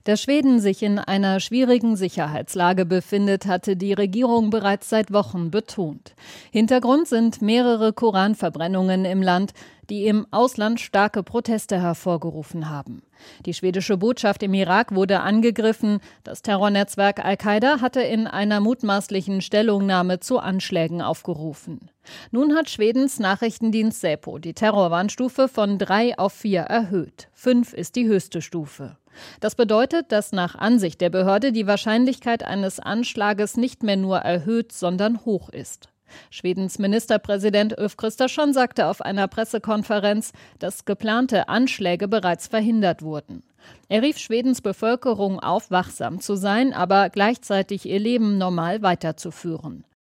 Dass Schweden sich in einer schwierigen Sicherheitslage befindet, hatte die Regierung bereits seit Wochen betont. Hintergrund sind mehrere Koranverbrennungen im Land, die im Ausland starke Proteste hervorgerufen haben. Die schwedische Botschaft im Irak wurde angegriffen. Das Terrornetzwerk Al-Qaida hatte in einer mutmaßlichen Stellungnahme zu Anschlägen aufgerufen. Nun hat Schwedens Nachrichtendienst Säpo die Terrorwarnstufe von 3 auf 4 erhöht. 5 ist die höchste Stufe. Das bedeutet, dass nach Ansicht der Behörde die Wahrscheinlichkeit eines Anschlages nicht mehr nur erhöht, sondern hoch ist. Schwedens Ministerpräsident Ulf Kristersson sagte auf einer Pressekonferenz, dass geplante Anschläge bereits verhindert wurden. Er rief Schwedens Bevölkerung auf, wachsam zu sein, aber gleichzeitig ihr Leben normal weiterzuführen.